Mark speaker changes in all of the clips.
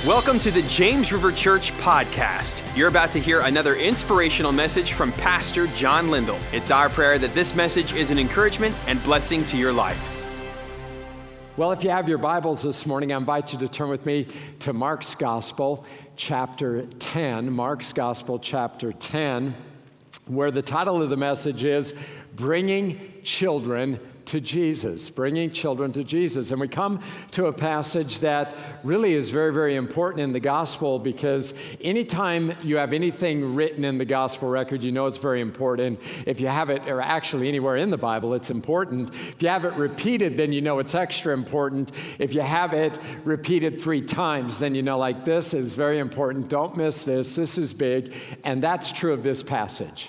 Speaker 1: Welcome to the James River Church podcast. You're about to hear another inspirational message from Pastor John Lindell. It's our prayer that this message is an encouragement and blessing to your life.
Speaker 2: Well, if you have your Bibles this morning, I invite you to turn with me to Mark's Gospel, chapter 10. Mark's Gospel, chapter 10, where the title of the message is Bringing Children to Jesus, bringing children to Jesus. And we come to a passage that really is very, very important in the gospel, because anytime you have anything written in the gospel record, you know it's very important. If you have it, or actually anywhere in the Bible, it's important. If you have it repeated, then you know it's extra important. If you have it repeated 3 times, then you know, like, this is very important. Don't miss this. This is big. And that's true of this passage.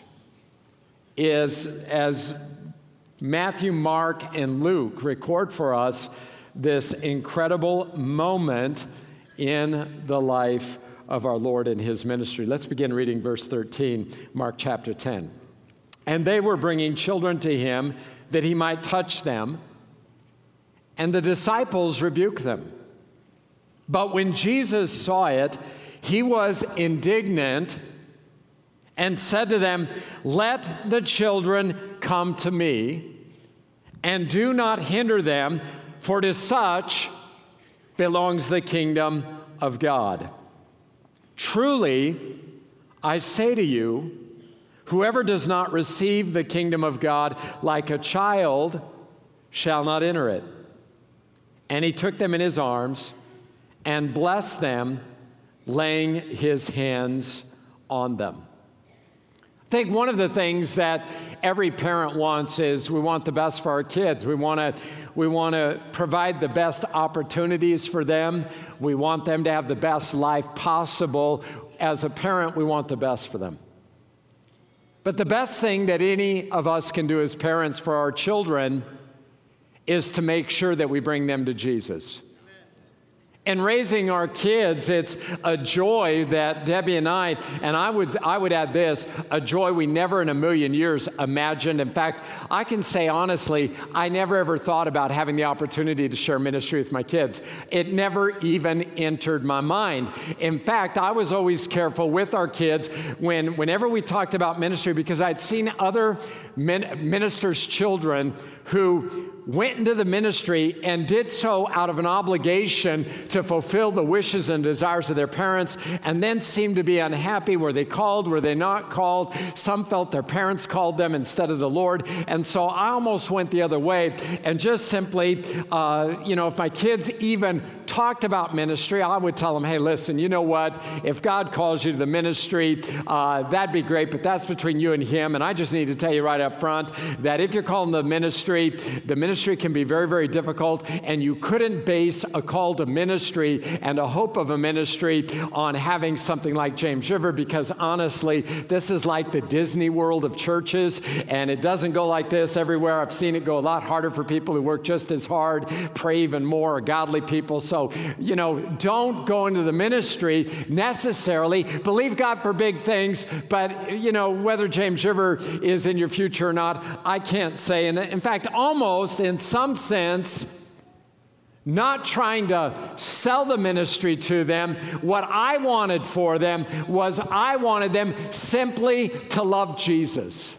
Speaker 2: As Matthew, Mark, and Luke record for us this incredible moment in the life of our Lord and his ministry. Let's begin reading verse 13, Mark chapter 10. And they were bringing children to him that he might touch them, and the disciples rebuked them. But when Jesus saw it, he was indignant and said to them, "Let the children come to me, and do not hinder them, for to such belongs the kingdom of God. Truly, I say to you, whoever does not receive the kingdom of God like a child shall not enter it." And he took them in his arms and blessed them, laying his hands on them. I think one of the things that every parent wants is we want the best for our kids. We want to provide the best opportunities for them. We want them to have the best life possible. As a parent, we want the best for them. But the best thing that any of us can do as parents for our children is to make sure that we bring them to Jesus. In raising our kids, it's a joy that Debbie and I would add this, a joy we never in a million years imagined. In fact, I can say honestly, I never ever thought about having the opportunity to share ministry with my kids. It never even entered my mind. In fact, I was always careful with our kids whenever we talked about ministry, because I'd seen other ministers' children who went into the ministry and did so out of an obligation to fulfill the wishes and desires of their parents, and then seemed to be unhappy. Were they called? Were they not called? Some felt their parents called them instead of the Lord. And so I almost went the other way and just simply, if my kids even talked about ministry, I would tell them, hey, listen, you know what? If God calls you to the ministry, that'd be great, but that's between you and him. And I just need to tell you right up front that if you're calling the ministry can be very, very difficult, and you couldn't base a call to ministry and a hope of a ministry on having something like James River, because honestly, this is like the Disney World of churches, and it doesn't go like this everywhere. I've seen it go a lot harder for people who work just as hard, pray even more, are godly people. So, don't go into the ministry necessarily. Believe God for big things, but, whether James River is in your future or not, I can't say. And in fact, almost in some sense, not trying to sell the ministry to them. What I wanted for them was I wanted them simply to love Jesus.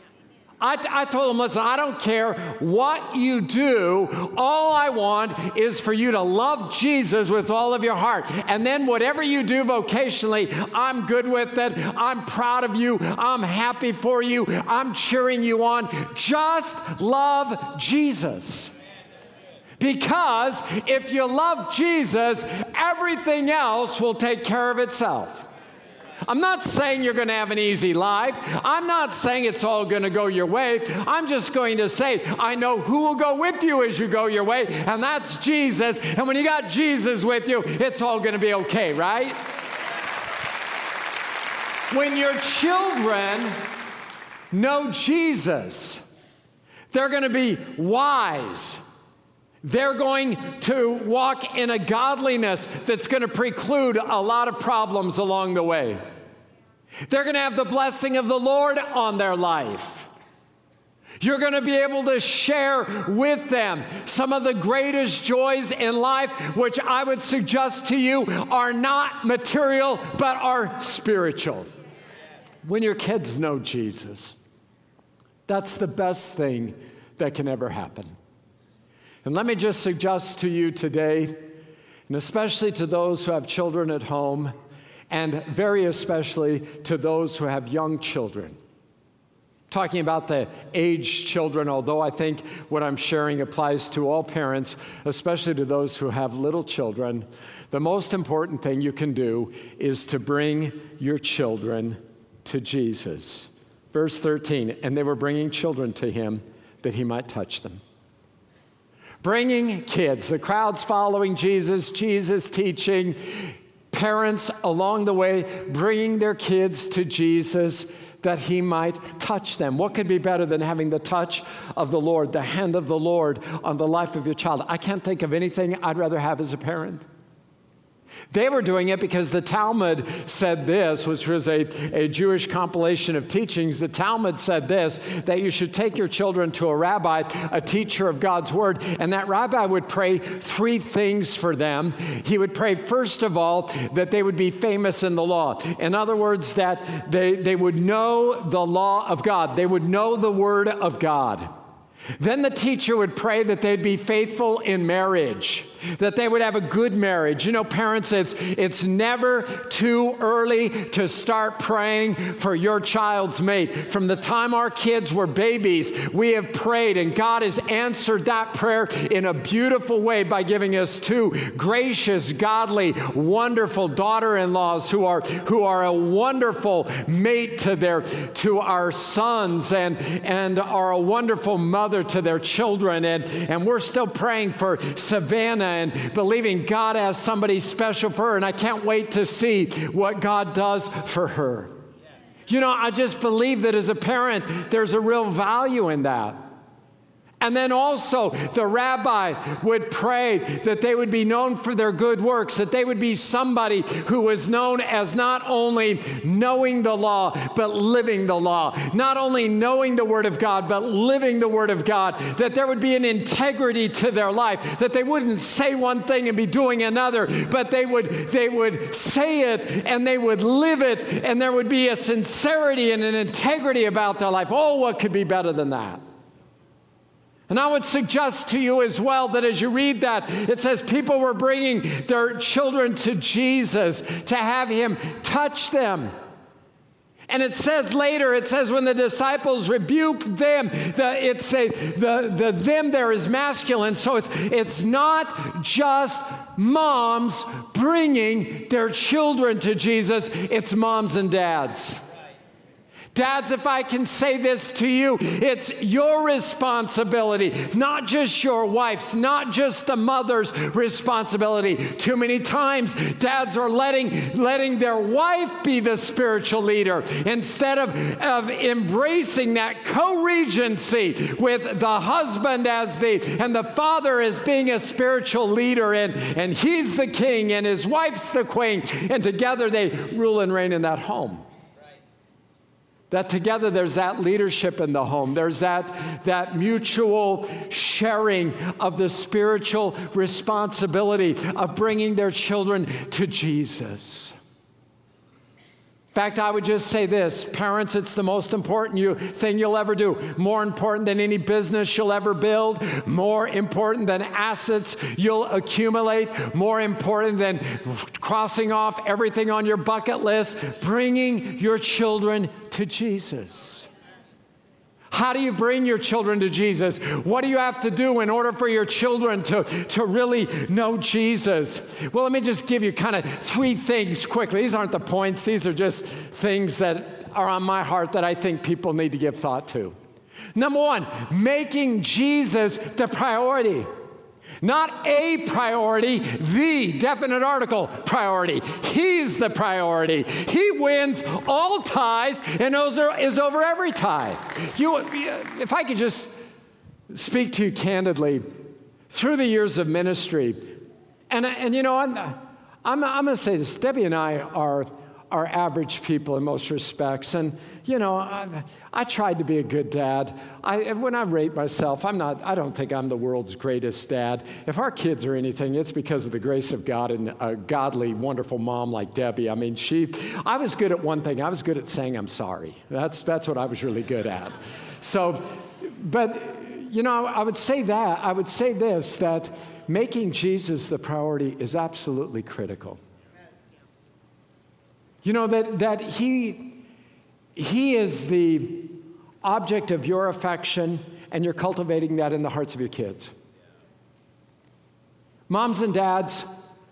Speaker 2: I told them, listen, I don't care what you do. All I want is for you to love Jesus with all of your heart. And then whatever you do vocationally, I'm good with it. I'm proud of you. I'm happy for you. I'm cheering you on. Just love Jesus. Because if you love Jesus, everything else will take care of itself. I'm not saying you're going to have an easy life. I'm not saying it's all going to go your way. I'm just going to say, I know who will go with you as you go your way, and that's Jesus. And when you got Jesus with you, it's all going to be okay, right? When your children know Jesus, they're going to be wise. They're going to walk in a godliness that's going to preclude a lot of problems along the way. They're going to have the blessing of the Lord on their life. You're going to be able to share with them some of the greatest joys in life, which I would suggest to you are not material, but are spiritual. When your kids know Jesus, that's the best thing that can ever happen. And let me just suggest to you today, and especially to those who have children at home, and very especially to those who have young children. Talking about the aged children, although I think what I'm sharing applies to all parents, especially to those who have little children, the most important thing you can do is to bring your children to Jesus. Verse 13, and they were bringing children to him that he might touch them. Bringing kids, the crowds following Jesus, Jesus teaching, parents along the way bringing their kids to Jesus that he might touch them. What could be better than having the touch of the Lord, the hand of the Lord on the life of your child? I can't think of anything I'd rather have as a parent. They were doing it because the Talmud said this, which was a Jewish compilation of teachings. The Talmud said this, that you should take your children to a rabbi, a teacher of God's word, and that rabbi would pray 3 things for them. He would pray, first of all, that they would be famous in the law. In other words, that they would know the law of God. They would know the word of God. Then the teacher would pray that they'd be faithful in marriage, that they would have a good marriage. You know, parents, it's never too early to start praying for your child's mate. From the time our kids were babies, we have prayed, and God has answered that prayer in a beautiful way by giving us 2 gracious, godly, wonderful daughter-in-laws who are a wonderful mate to our sons and are a wonderful mother to their children. And we're still praying for Savannah and believing God has somebody special for her, and I can't wait to see what God does for her. You know, I just believe that as a parent, there's a real value in that. And then also, the rabbi would pray that they would be known for their good works, that they would be somebody who was known as not only knowing the law, but living the law. Not only knowing the Word of God, but living the Word of God. That there would be an integrity to their life, that they wouldn't say one thing and be doing another, but they would say it and they would live it, and there would be a sincerity and an integrity about their life. Oh, what could be better than that? And I would suggest to you as well that as you read that, it says people were bringing their children to Jesus to have him touch them. And it says later, it says when the disciples rebuked them, the them there is masculine. So it's not just moms bringing their children to Jesus, it's moms and dads. Dads, if I can say this to you, it's your responsibility, not just your wife's, not just the mother's responsibility. Too many times, dads are letting their wife be the spiritual leader instead of embracing that co-regency with the husband and the father as being a spiritual leader, and he's the king and his wife's the queen, and together they rule and reign in that home. That together there's that leadership in the home. There's that mutual sharing of the spiritual responsibility of bringing their children to Jesus. In fact, I would just say this, parents, it's the most important thing you'll ever do. More important than any business you'll ever build. More important than assets you'll accumulate. More important than crossing off everything on your bucket list. Bringing your children to Jesus. How do you bring your children to Jesus? What do you have to do in order for your children to really know Jesus? Well, let me just give you kind of 3 things quickly. These aren't the points. These are just things that are on my heart that I think people need to give thought to. Number 1, making Jesus the priority. Not a priority, the definite article priority. He's the priority. He wins all ties and is over every tie. If I could just speak to you candidly, through the years of ministry, and you know, I'm going to say this. Debbie and I are average people in most respects. And, I tried to be a good dad. When I rate myself, I don't think I'm the world's greatest dad. If our kids are anything, it's because of the grace of God and a godly, wonderful mom like Debbie. I mean, I was good at one thing. I was good at saying I'm sorry. That's what I was really good at. So, but, I would say this, that making Jesus the priority is absolutely critical. That he is the object of your affection, and you're cultivating that in the hearts of your kids. Moms and dads,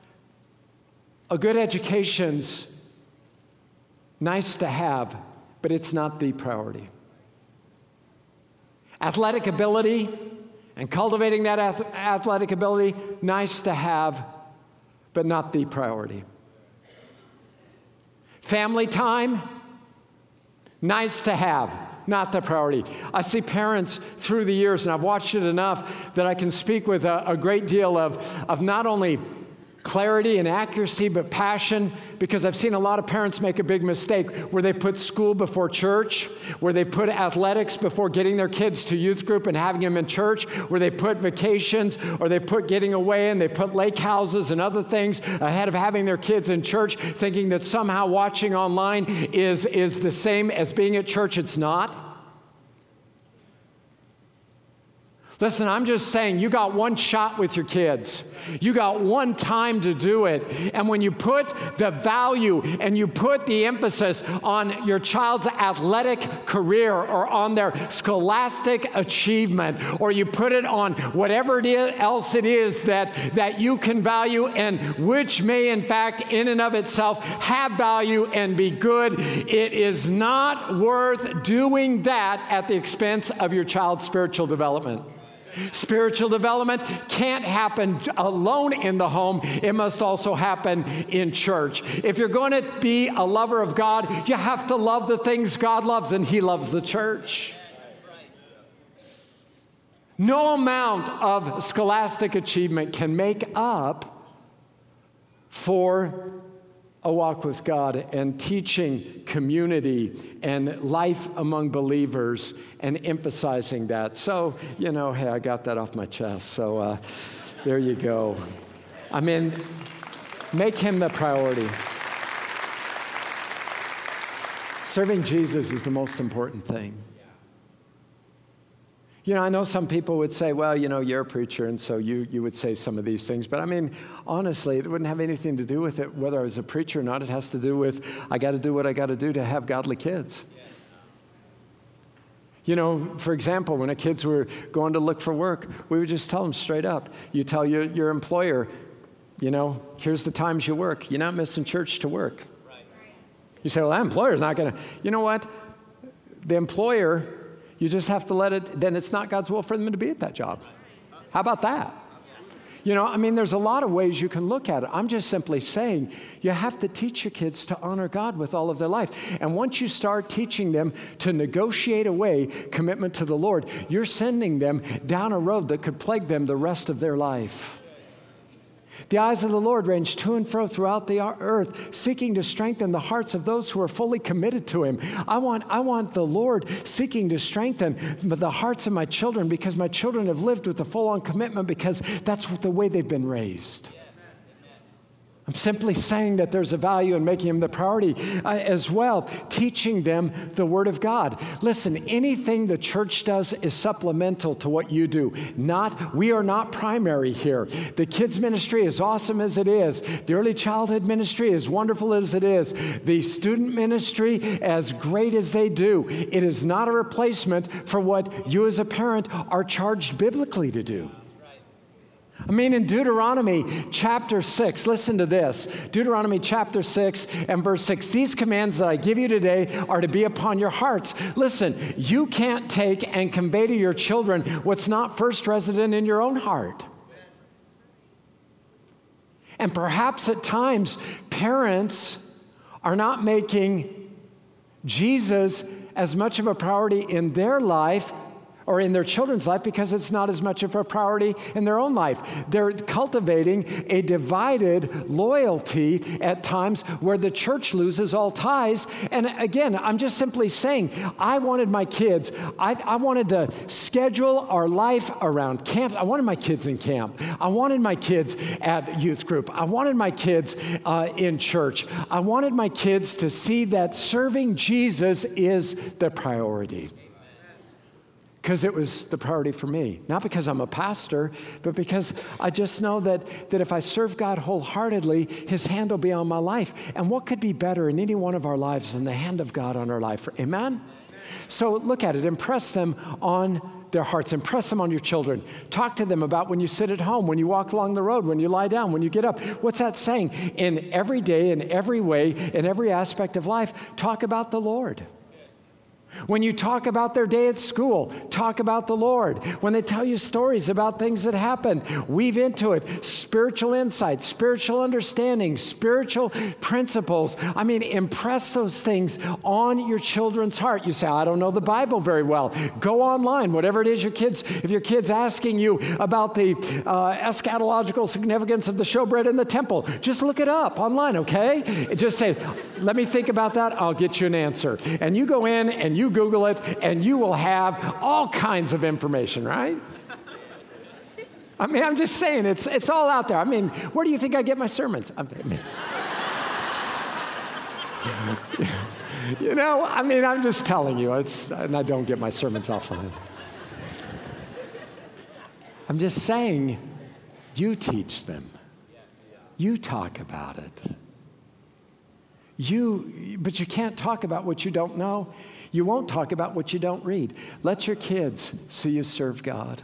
Speaker 2: a good education's nice to have, but it's not the priority. Athletic ability and cultivating that athletic ability, nice to have, but not the priority. Family time, nice to have, not the priority. I see parents through the years, and I've watched it enough that I can speak with a great deal of not only clarity and accuracy, but passion, because I've seen a lot of parents make a big mistake where they put school before church, where they put athletics before getting their kids to youth group and having them in church, where they put vacations, or they put getting away, and they put lake houses and other things ahead of having their kids in church, thinking that somehow watching online is the same as being at church. It's not. Listen, I'm just saying, you got one shot with your kids. You got one time to do it. And when you put the value and you put the emphasis on your child's athletic career or on their scholastic achievement, or you put it on whatever else it is that you can value and which may, in fact, in and of itself have value and be good, it is not worth doing that at the expense of your child's spiritual development. Spiritual development can't happen alone in the home. It must also happen in church. If you're going to be a lover of God, you have to love the things God loves, and He loves the church. No amount of scholastic achievement can make up for a walk with God and teaching community and life among believers and emphasizing that. So, hey, I got that off my chest. So there you go. I mean, make Him the priority. Serving Jesus is the most important thing. I know some people would say, well, you're a preacher, and so you would say some of these things. But I mean, honestly, it wouldn't have anything to do with it, whether I was a preacher or not. It has to do with, I got to do what I got to do to have godly kids. For example, when the kids were going to look for work, we would just tell them straight up. You tell your employer, here's the times you work. You're not missing church to work. You say, well, that employer's not going to. You know what? The employer, you just have to let it, then it's not God's will for them to be at that job. How about that? There's a lot of ways you can look at it. I'm just simply saying you have to teach your kids to honor God with all of their life. And once you start teaching them to negotiate away commitment to the Lord, you're sending them down a road that could plague them the rest of their life. The eyes of the Lord range to and fro throughout the earth, seeking to strengthen the hearts of those who are fully committed to Him. I want the Lord seeking to strengthen the hearts of my children, because my children have lived with a full-on commitment, because that's the way they've been raised. I'm simply saying that there's a value in making Him the priority as well, teaching them the Word of God. Listen, anything the church does is supplemental to what you do. We are not primary here. The kids ministry, as awesome as it is, the early childhood ministry, as wonderful as it is, the student ministry, as great as they do, it is not a replacement for what you as a parent are charged biblically to do. In Deuteronomy chapter 6, listen to this. Deuteronomy chapter 6 and verse 6. These commands that I give you today are to be upon your hearts. Listen, you can't take and convey to your children what's not first resident in your own heart. And perhaps at times, parents are not making Jesus as much of a priority in their life, or in their children's life because it's not as much of a priority in their own life. They're cultivating a divided loyalty at times where the church loses all ties. And again, I'm just simply saying, I wanted my kids, I wanted to schedule our life around camp. I wanted my kids in camp. I wanted my kids at youth group. I wanted my kids in church. I wanted my kids to see that serving Jesus is the priority. Because it was the priority for me. Not because I'm a pastor, but because I just know that if I serve God wholeheartedly, His hand will be on my life. And what could be better in any one of our lives than the hand of God on our life? Amen? So look at it. Impress them on their hearts. Impress them on your children. Talk to them about when you sit at home, when you walk along the road, when you lie down, when you get up. What's that saying? In every day, in every way, in every aspect of life, talk about the Lord. When you talk about their day at school, talk about the Lord. When they tell you stories about things that happened, weave into it spiritual insight, spiritual understanding, spiritual principles. I mean, impress those things on your children's heart. You say, I don't know the Bible very well. Go online, whatever it is if your kid's asking you about the eschatological significance of the showbread in the temple, just look it up online, okay? Just say, let me think about that. I'll get you an answer. And you go in and you Google it, and you will have all kinds of information, right? I mean, I'm just saying, it's all out there. I mean, where do you think I get my sermons? You know, I mean, I'm just telling you, and I don't get my sermons off of it. I'm just saying, you teach them. You talk about it. But you can't talk about what you don't know. You won't talk about what you don't read. Let your kids see you serve God.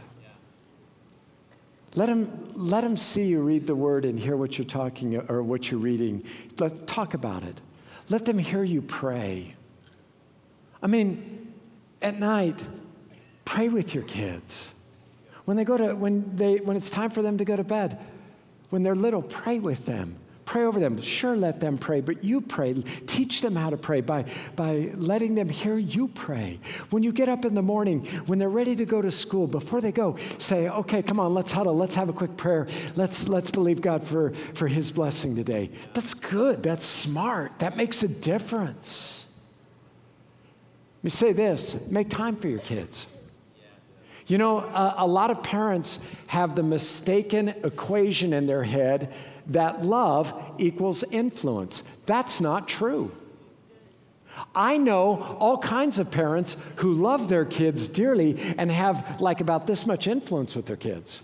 Speaker 2: Let them see you read the Word and hear what you're talking or what you're reading. Talk about it. Let them hear you pray. I mean, at night, pray with your kids. When it's time for them to go to bed, when they're little, pray with them. Pray over them. Sure, let them pray, but you pray. Teach them how to pray by letting them hear you pray. When you get up in the morning, when they're ready to go to school, before they go, say, okay, come on, let's huddle. Let's have a quick prayer. Let's believe God for His blessing today. That's good. That's smart. That makes a difference. Let me say this. Make time for your kids. You know, a lot of parents have the mistaken equation in their head that love equals influence. That's not true. I know all kinds of parents who love their kids dearly and have like about this much influence with their kids.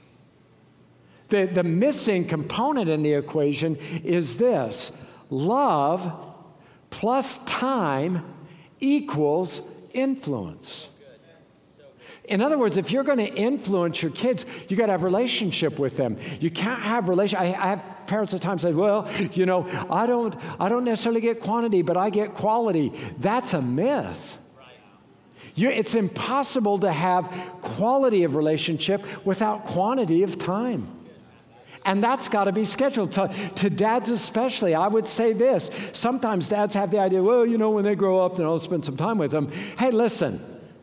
Speaker 2: The missing component in the equation is this: love plus time equals influence. In other words, if you're going to influence your kids, you got to have a relationship with them. You can't have I have parents at times say, well, you know, I don't necessarily get quantity, but I get quality. That's a myth. It's impossible to have quality of relationship without quantity of time. And that's got to be scheduled. To dads especially, I would say this. Sometimes dads have the idea, well, you know, when they grow up, then I'll spend some time with them. Hey, listen.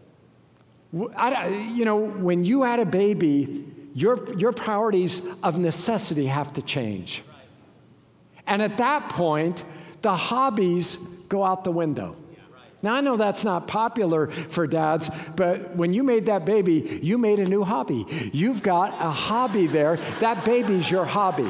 Speaker 2: You know, when you had a baby, your priorities of necessity have to change. And at that point, the hobbies go out the window. Now, I know that's not popular for dads, but when you made that baby, you made a new hobby. You've got a hobby there. That baby's your hobby.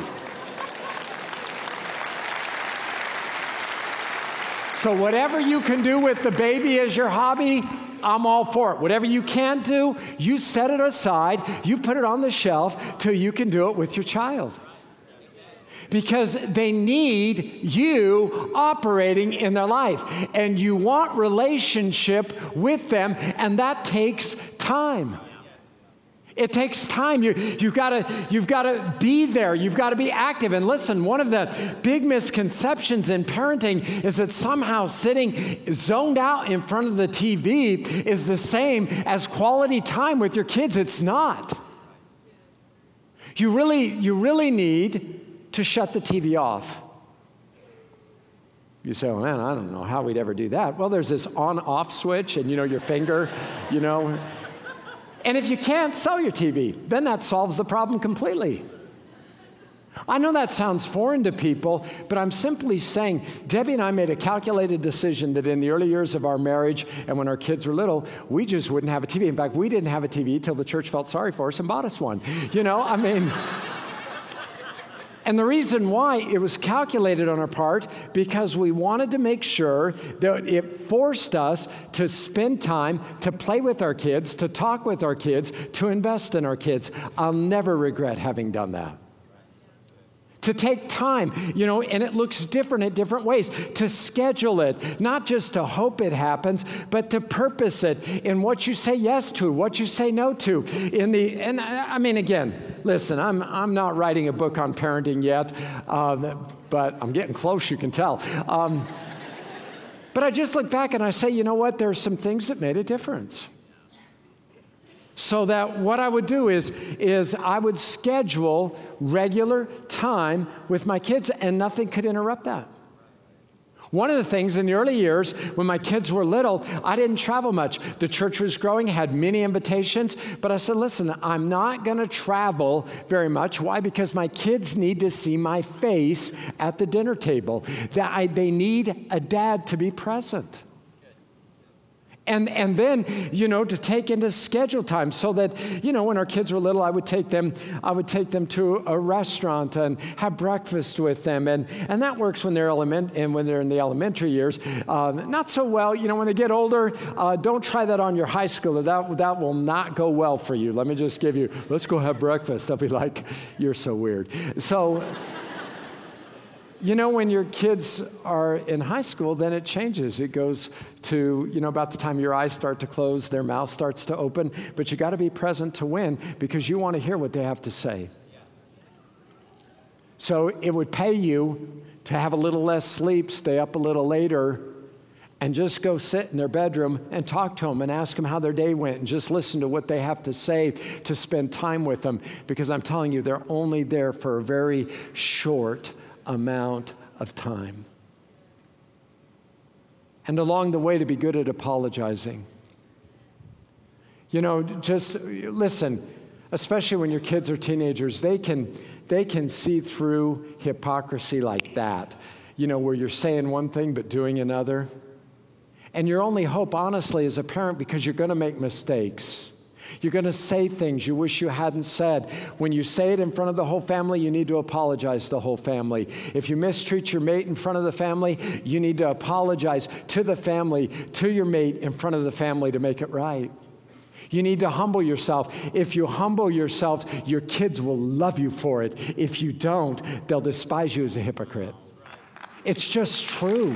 Speaker 2: So whatever you can do with the baby as your hobby, I'm all for it. Whatever you can't do, you set it aside, you put it on the shelf till you can do it with your child. Because they need you operating in their life. And you want relationship with them, and that takes time. It takes time. You've got to be there. You've got to be active. And listen, one of the big misconceptions in parenting is that somehow sitting zoned out in front of the TV is the same as quality time with your kids. It's not. You really need to shut the TV off. You say, well, man, I don't know how we'd ever do that. Well, there's this on-off switch, and, you know, your finger, you know. And if you can't, sell your TV. Then that solves the problem completely. I know that sounds foreign to people, but I'm simply saying, Debbie and I made a calculated decision that in the early years of our marriage and when our kids were little, we just wouldn't have a TV. In fact, we didn't have a TV till the church felt sorry for us and bought us one. And the reason why it was calculated on our part, because we wanted to make sure that it forced us to spend time to play with our kids, to talk with our kids, to invest in our kids. I'll never regret having done that. To take time, and it looks different in different ways, to schedule it, not just to hope it happens, but to purpose it in what you say yes to, what you say no to. Again, listen, I'm not writing a book on parenting yet, but I'm getting close, you can tell. But I just look back and I say, you know what, there are some things that made a difference. So that what I would do is I would schedule regular time with my kids, and nothing could interrupt that. One of the things in the early years, when my kids were little, I didn't travel much. The church was growing, had many invitations, but I said, listen, I'm not going to travel very much. Why? Because my kids need to see my face at the dinner table. They need a dad to be present. And then, to take into schedule time so that, when our kids were little, I would take them to a restaurant and have breakfast with them. And that works when they're in the elementary years. Not so well, when they get older, don't try that on your high schooler. That will not go well for you. Let me just give you, let's go have breakfast. They'll be like, you're so weird. So, when your kids are in high school, then it changes. It goes to, about the time your eyes start to close, their mouth starts to open, but you got to be present to win because you want to hear what they have to say. So it would pay you to have a little less sleep, stay up a little later, and just go sit in their bedroom and talk to them and ask them how their day went and just listen to what they have to say, to spend time with them, because I'm telling you, they're only there for a very short amount of time. And along the way, to be good at apologizing. Just listen, especially when your kids are teenagers, they can see through hypocrisy like that, where you're saying one thing but doing another. And your only hope, honestly, as a parent, because you're going to make mistakes. You're going to say things you wish you hadn't said. When you say it in front of the whole family, you need to apologize to the whole family. If you mistreat your mate in front of the family, you need to apologize to the family, to your mate in front of the family to make it right. You need to humble yourself. If you humble yourself, your kids will love you for it. If you don't, they'll despise you as a hypocrite. It's just true.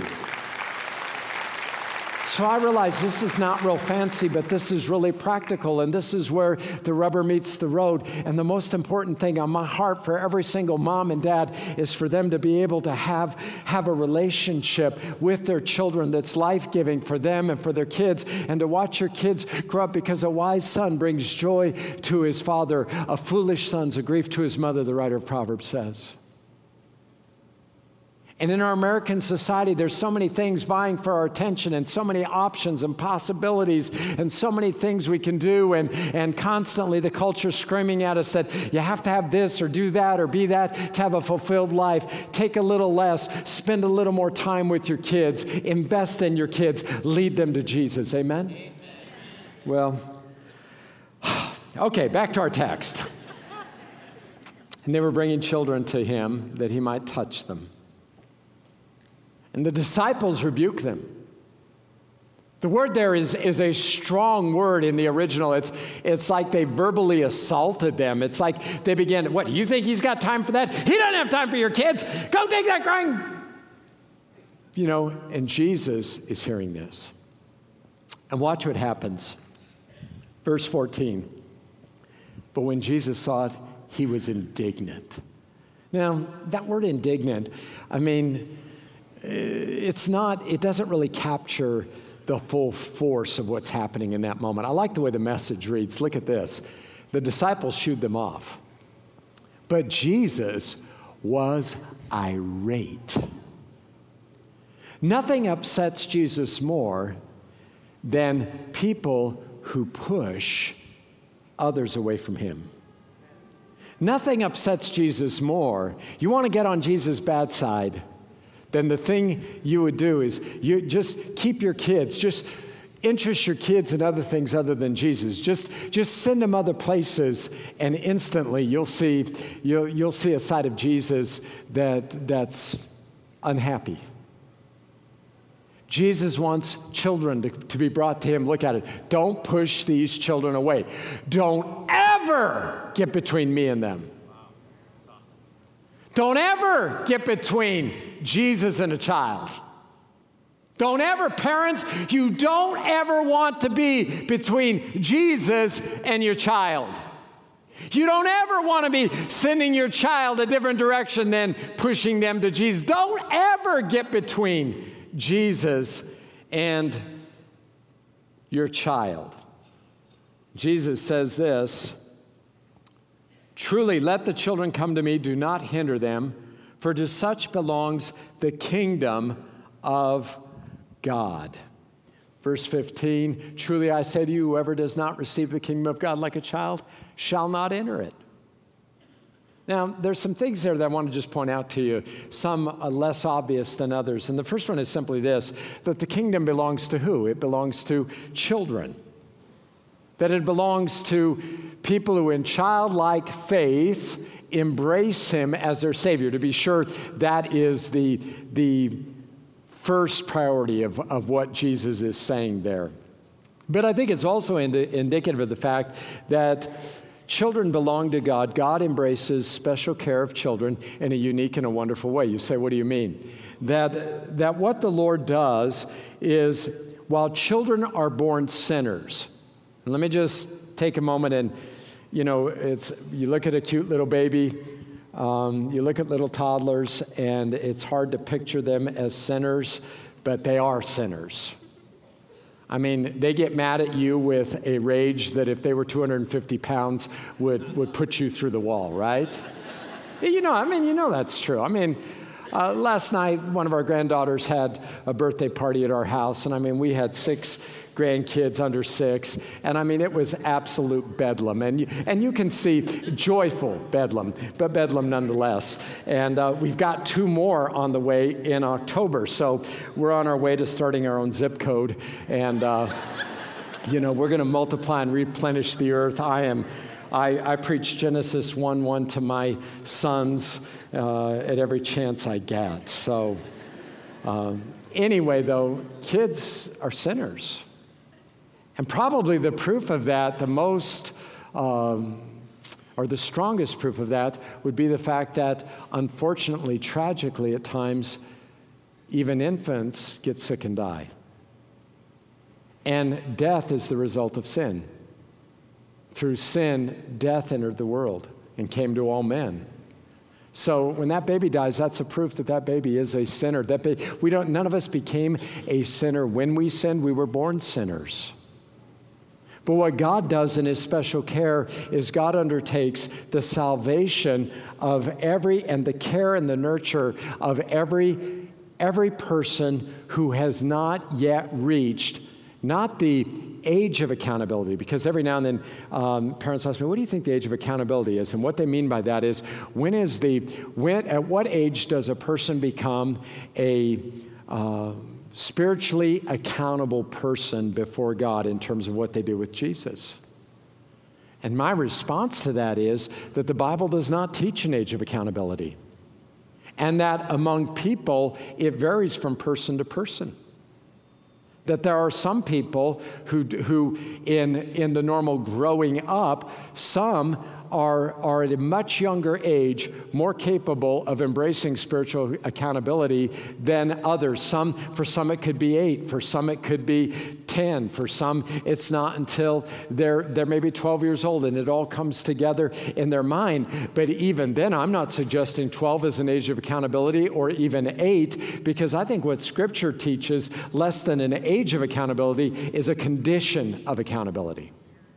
Speaker 2: So I realize this is not real fancy, but this is really practical, and this is where the rubber meets the road. And the most important thing on my heart for every single mom and dad is for them to be able to have a relationship with their children that's life-giving for them and for their kids, and to watch your kids grow up, because a wise son brings joy to his father. A foolish son's a grief to his mother, the writer of Proverbs says. And in our American society, there's so many things vying for our attention, and so many options and possibilities, and so many things we can do, and constantly the culture screaming at us that you have to have this or do that or be that to have a fulfilled life. Take a little less, spend a little more time with your kids, invest in your kids, lead them to Jesus. Amen? Amen. Well, okay, back to our text. And they were bringing children to him that he might touch them. And the disciples rebuke them. The word there is a strong word in the original. It's like they verbally assaulted them. It's like they began, what, you think he's got time for that? He doesn't have time for your kids. Go take that crying. And Jesus is hearing this. And watch what happens. Verse 14. But when Jesus saw it, he was indignant. Now, that word indignant, it doesn't really capture the full force of what's happening in that moment. I like the way the message reads. Look at this. The disciples shooed them off. But Jesus was irate. Nothing upsets Jesus more than people who push others away from him. Nothing upsets Jesus more. You want to get on Jesus' bad side, then the thing you would do is you just keep your kids, just interest your kids in other things other than Jesus. Just send them other places, and instantly you'll see a side of Jesus that's unhappy. Jesus wants children to be brought to him. Look at it. Don't push these children away. Don't ever get between me and them. Don't ever get between Jesus and a child. Don't ever, parents, you don't ever want to be between Jesus and your child. You don't ever want to be sending your child a different direction than pushing them to Jesus. Don't ever get between Jesus and your child. Jesus says this, "Truly, let the children come to me, do not hinder them, for to such belongs the kingdom of God." Verse 15, "Truly I say to you, whoever does not receive the kingdom of God like a child shall not enter it." Now, there's some things there that I want to just point out to you, some less obvious than others. And the first one is simply this, that the kingdom belongs to who? It belongs to children. That it belongs to people who in childlike faith embrace him as their Savior. To be sure, that is the first priority of what Jesus is saying there. But I think it's also indicative of the fact that children belong to God. God embraces special care of children in a unique and a wonderful way. You say, what do you mean? That what the Lord does is, while children are born sinners, and let me just take a moment and, you look at a cute little baby, you look at little toddlers, and it's hard to picture them as sinners, but they are sinners. I mean, they get mad at you with a rage that if they were 250 pounds would put you through the wall, right? That's true. Last night, one of our granddaughters had a birthday party at our house, and we had 6 grandkids under 6, and it was absolute bedlam, and you can see joyful bedlam, but bedlam nonetheless. And we've got 2 more on the way in October, so we're on our way to starting our own zip code, and we're going to multiply and replenish the earth. I preach Genesis 1:1 to my sons at every chance I get. So anyway, though, kids are sinners. And probably the proof of that, the most, or the strongest proof of that, would be the fact that, unfortunately, tragically at times, even infants get sick and die. And death is the result of sin. Through sin, death entered the world and came to all men. So when that baby dies, that's a proof that baby is a sinner. None of us became a sinner when we sinned. We were born sinners. But what God does in his special care is God undertakes the salvation of and the care and the nurture of every person who has not yet reached, not the age of accountability, because every now and then parents ask me, what do you think the age of accountability is? And what they mean by that is, at what age does a person become a spiritually accountable person before God in terms of what they do with Jesus? And my response to that is that the Bible does not teach an age of accountability, and that among people, it varies from person to person. That there are some people who in the normal growing up, some are at a much younger age more capable of embracing spiritual accountability than others. For some it could be 8, for some it could be 10, for some it's not until they're maybe 12 years old and it all comes together in their mind. But even then, I'm not suggesting 12 is an age of accountability or even 8, because I think what Scripture teaches, less than an age of accountability, is a condition of accountability.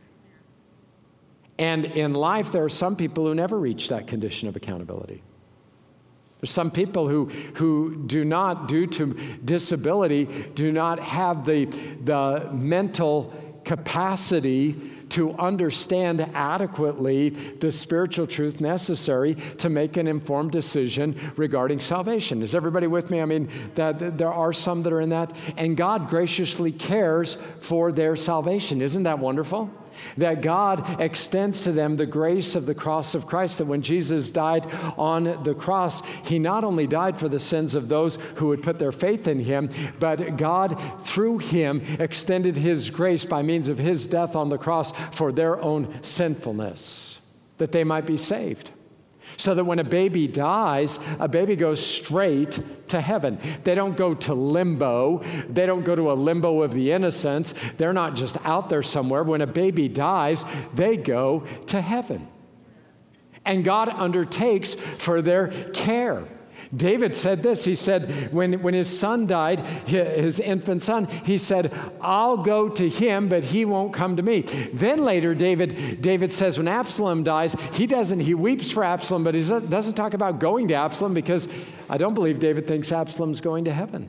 Speaker 2: And in life, there are some people who never reach that condition of accountability. There's some people who do not, due to disability, do not have the mental capacity to understand adequately the spiritual truth necessary to make an informed decision regarding salvation. Is everybody with me? I mean, that there are some that are in that, and God graciously cares for their salvation. Isn't that wonderful? That God extends to them the grace of the cross of Christ, that when Jesus died on the cross, he not only died for the sins of those who would put their faith in him, but God, through him, extended his grace by means of his death on the cross for their own sinfulness, that they might be saved. So that when a baby dies, a baby goes straight to heaven. They don't go to limbo. They don't go to a limbo of the innocents. They're not just out there somewhere. When a baby dies, they go to heaven. And God undertakes for their care. David said this. He said, when his son died, his infant son, he said, I'll go to him, but he won't come to me. Then later, David says when Absalom dies, he weeps for Absalom, but he doesn't talk about going to Absalom, because I don't believe David thinks Absalom's going to heaven.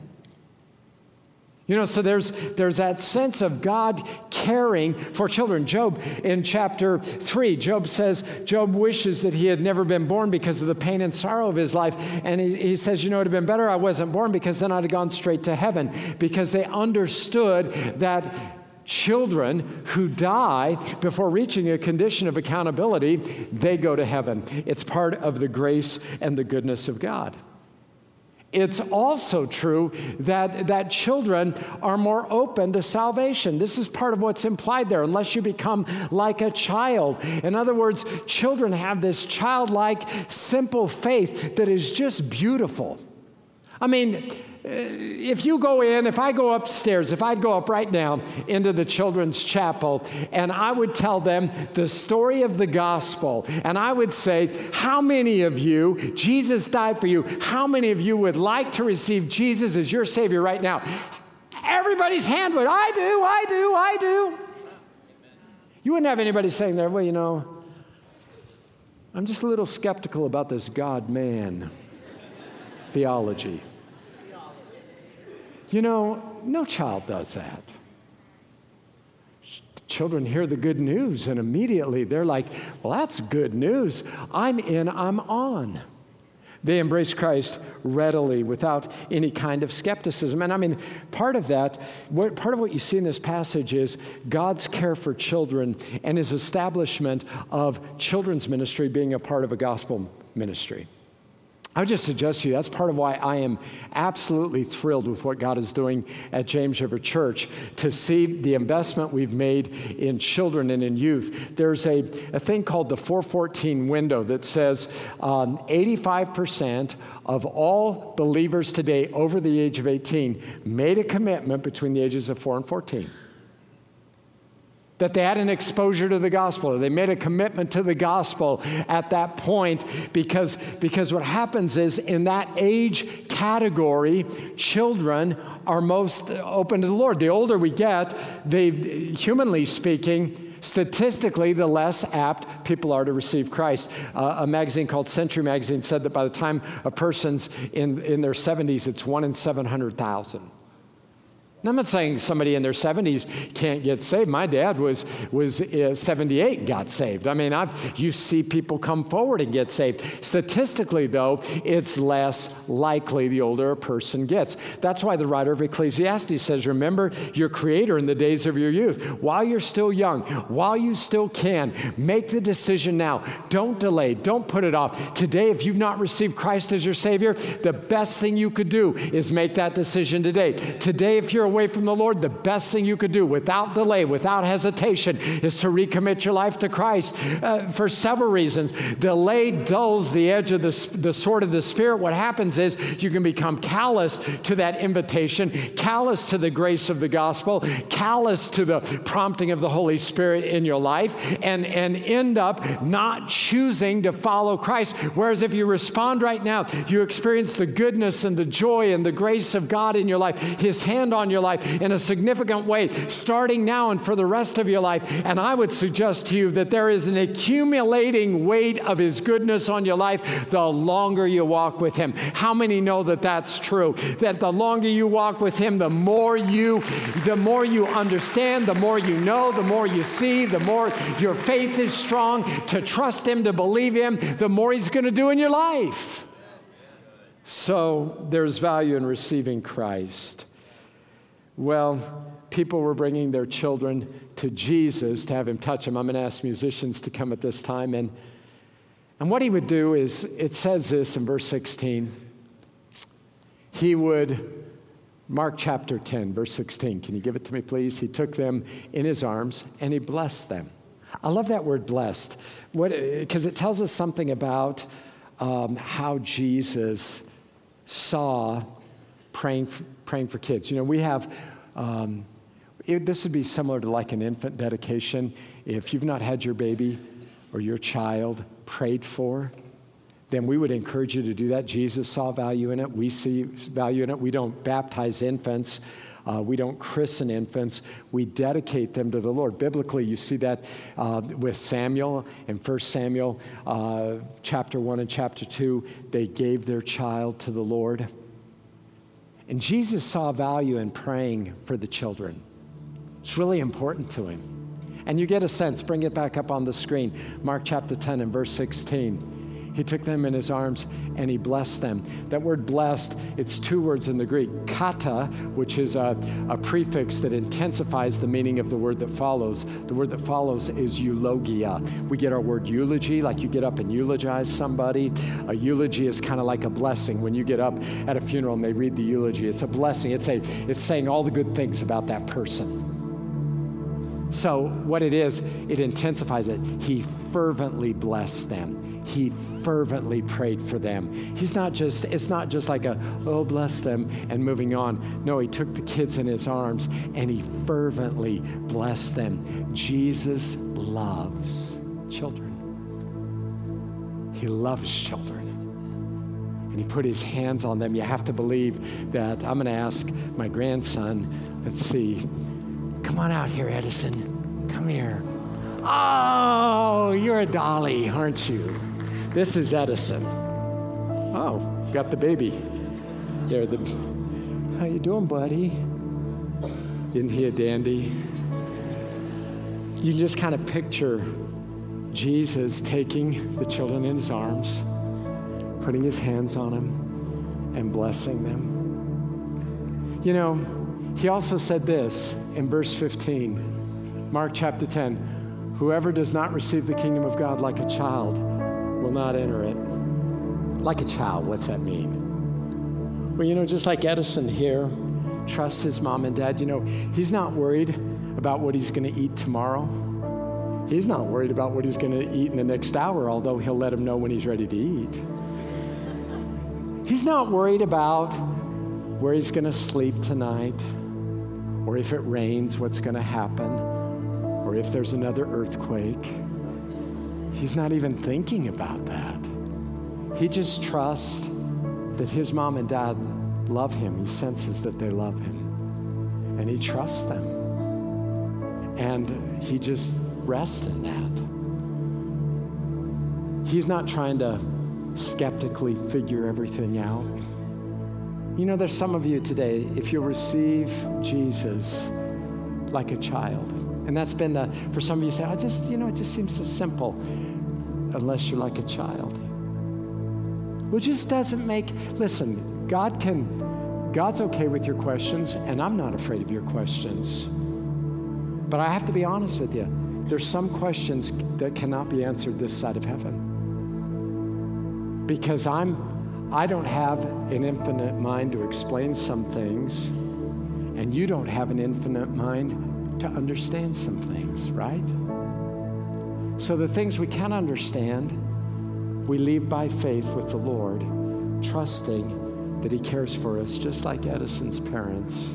Speaker 2: You know, so there's that sense of God caring for children. Job, in chapter 3, Job says, Job wishes that he had never been born because of the pain and sorrow of his life. And he says, you know, it would have been better I wasn't born, because then I'd have gone straight to heaven. Because they understood that children who die before reaching a condition of accountability, they go to heaven. It's part of the grace and the goodness of God. It's also true that children are more open to salvation. This is part of what's implied there, unless you become like a child. In other words, children have this childlike, simple faith that is just beautiful. I mean, if I go upstairs, if I'd go up right now into the children's chapel, and I would tell them the story of the gospel, and I would say, how many of you, Jesus died for you, how many of you would like to receive Jesus as your Savior right now? Everybody's hand would, I do. You wouldn't have anybody saying there, well, you know, I'm just a little skeptical about this God-man theology. You know, no child does that. Children hear the good news, and immediately they're like, well, that's good news. I'm in, I'm on. They embrace Christ readily without any kind of skepticism. And I mean, part of what you see in this passage is God's care for children and his establishment of children's ministry being a part of a gospel ministry. I would just suggest to you that's part of why I am absolutely thrilled with what God is doing at James River Church, to see the investment we've made in children and in youth. There's a thing called the 414 window that says 85% of all believers today over the age of 18 made a commitment between the ages of 4 and 14. That they had an exposure to the gospel, or they made a commitment to the gospel at that point, because what happens is in that age category, children are most open to the Lord. The older we get, humanly speaking, statistically, the less apt people are to receive Christ. A magazine called Century Magazine said that by the time a person's in their 70s, it's 1 in 700,000. And I'm not saying somebody in their 70s can't get saved. My dad was 78 and got saved. I mean, you see people come forward and get saved. Statistically, though, it's less likely the older a person gets. That's why the writer of Ecclesiastes says, remember your Creator in the days of your youth. While you're still young, while you still can, make the decision now. Don't delay. Don't put it off. Today, if you've not received Christ as your Savior, the best thing you could do is make that decision today. Today, if you're away from the Lord, the best thing you could do without delay, without hesitation, is to recommit your life to Christ for several reasons. Delay dulls the edge of the sword of the Spirit. What happens is you can become callous to that invitation, callous to the grace of the gospel, callous to the prompting of the Holy Spirit in your life, and end up not choosing to follow Christ. Whereas if you respond right now, you experience the goodness and the joy and the grace of God in your life, his hand on your your life in a significant way, starting now and for the rest of your life. And I would suggest to you that there is an accumulating weight of His goodness on your life the longer you walk with Him. How many know that that's true? That the longer you walk with Him, the more you understand, the more you know, the more you see, the more your faith is strong to trust Him, to believe Him, the more He's going to do in your life. So there's value in receiving Christ. Well, people were bringing their children to Jesus to have Him touch them. I'm going to ask musicians to come at this time. And what He would do is, it says this in verse 16. He would, Mark chapter 10, verse 16. Can you give it to me, please? He took them in His arms and He blessed them. I love that word blessed, because it tells us something about how Jesus saw praying for kids. You know, we have, this would be similar to like an infant dedication. If you've not had your baby or your child prayed for, then we would encourage you to do that. Jesus saw value in it. We see value in it. We don't baptize infants. We don't christen infants. We dedicate them to the Lord. Biblically, you see that with Samuel in 1 Samuel chapter 1 and chapter 2. They gave their child to the Lord. And Jesus saw value in praying for the children. It's really important to Him. And you get a sense, bring it back up on the screen. Mark chapter 10 and verse 16. He took them in His arms and He blessed them. That word blessed, it's two words in the Greek. Kata, which is a prefix that intensifies the meaning of the word that follows. The word that follows is eulogia. We get our word eulogy, like you get up and eulogize somebody. A eulogy is kind of like a blessing. When you get up at a funeral and they read the eulogy, it's a blessing. It's saying all the good things about that person. So what it is, it intensifies it. He fervently blessed them. He fervently prayed for them. It's not just like oh, bless them and moving on. No, He took the kids in His arms and He fervently blessed them. Jesus loves children. He loves children. And He put His hands on them. You have to believe that. I'm going to ask my grandson, let's see. Come on out here, Edison. Come here. Oh, you're a dolly, aren't you? This is Edison. Oh, got the baby. There, how you doing, buddy? Isn't he a dandy? You can just kind of picture Jesus taking the children in His arms, putting His hands on them, and blessing them. You know, He also said this in verse 15, Mark chapter 10, whoever does not receive the kingdom of God like a child will not enter it. Like a child, what's that mean? Well, you know, just like Edison here trusts his mom and dad, you know, he's not worried about what he's going to eat tomorrow. He's not worried about what he's going to eat in the next hour, although he'll let him know when he's ready to eat. He's not worried about where he's going to sleep tonight, or if it rains, what's going to happen, or if there's another earthquake. He's not even thinking about that. He just trusts that his mom and dad love him. He senses that they love him, and he trusts them. And he just rests in that. He's not trying to skeptically figure everything out. You know, there's some of you today, if you'll receive Jesus like a child, and that's been for some of you say, it just seems so simple, unless you're like a child. Well, it just doesn't listen, God's okay with your questions, and I'm not afraid of your questions. But I have to be honest with you. There's some questions that cannot be answered this side of heaven. Because I don't have an infinite mind to explain some things, and you don't have an infinite mind to understand some things, right? So the things we can understand, we leave by faith with the Lord, trusting that He cares for us, just like Edison's parents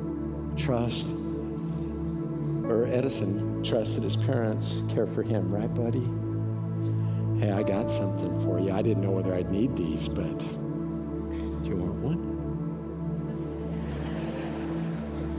Speaker 2: Edison trusted his parents care for him, right, buddy? Hey, I got something for you. I didn't know whether I'd need these, but do you want one?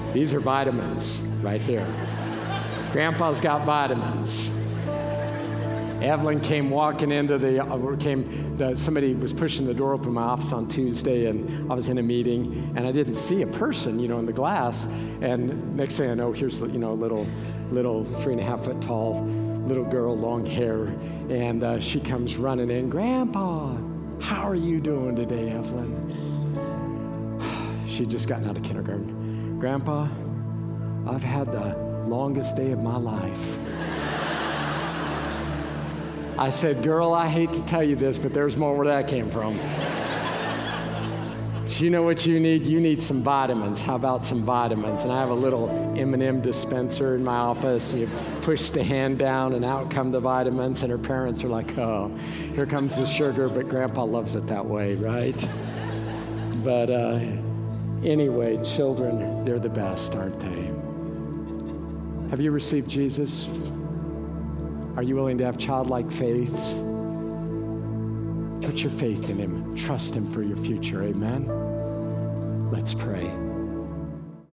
Speaker 2: These are vitamins right here. Grandpa's got vitamins. Evelyn came walking into somebody was pushing the door open in my office on Tuesday, and I was in a meeting, and I didn't see a person, in the glass. And next thing I know, here's, a little 3.5 foot tall little girl, long hair, and she comes running in. Grandpa, how are you doing today, Evelyn? She'd just gotten out of kindergarten. Grandpa, I've had the longest day of my life. I said, girl, I hate to tell you this, but there's more where that came from. You know what you need? You need some vitamins. How about some vitamins? And I have a little M&M dispenser in my office. You push the hand down, and out come the vitamins, and her parents are like, oh, here comes the sugar, but Grandpa loves it that way, right? But anyway, children, they're the best, aren't they? Have you received Jesus? Are you willing to have childlike faith? Put your faith in him. Trust him for your future. Amen? Let's pray.